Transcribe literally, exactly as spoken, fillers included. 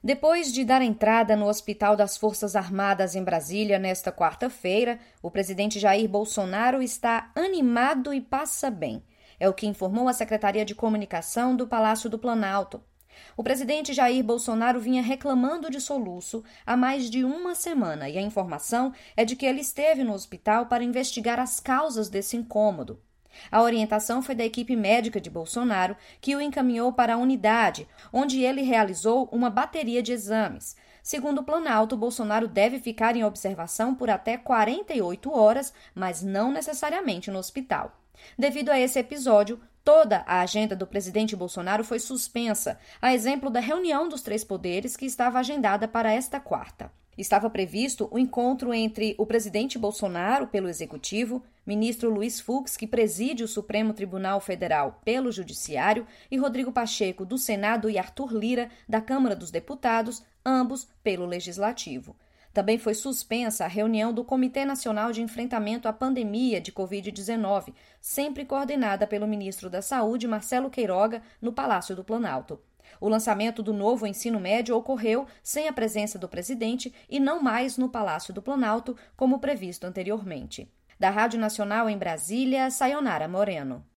Depois de dar entrada no Hospital das Forças Armadas em Brasília nesta quarta-feira, o presidente Jair Bolsonaro está animado e passa bem. É o que informou a Secretaria de Comunicação do Palácio do Planalto. O presidente Jair Bolsonaro vinha reclamando de soluço há mais de uma semana e a informação é de que ele esteve no hospital para investigar as causas desse incômodo. A orientação foi da equipe médica de Bolsonaro, que o encaminhou para a unidade, onde ele realizou uma bateria de exames. Segundo o Planalto, Bolsonaro deve ficar em observação por até quarenta e oito horas, mas não necessariamente no hospital. Devido a esse episódio, toda a agenda do presidente Bolsonaro foi suspensa, a exemplo da reunião dos três poderes que estava agendada para esta quarta. Estava previsto o encontro entre o presidente Bolsonaro, pelo Executivo, ministro Luiz Fux, que preside o Supremo Tribunal Federal, pelo Judiciário, e Rodrigo Pacheco, do Senado, e Arthur Lira, da Câmara dos Deputados, ambos pelo Legislativo. Também foi suspensa a reunião do Comitê Nacional de Enfrentamento à Pandemia de covid dezenove, sempre coordenada pelo ministro da Saúde, Marcelo Queiroga, no Palácio do Planalto. O lançamento do novo ensino médio ocorreu sem a presença do presidente e não mais no Palácio do Planalto, como previsto anteriormente. Da Rádio Nacional em Brasília, Sayonara Moreno.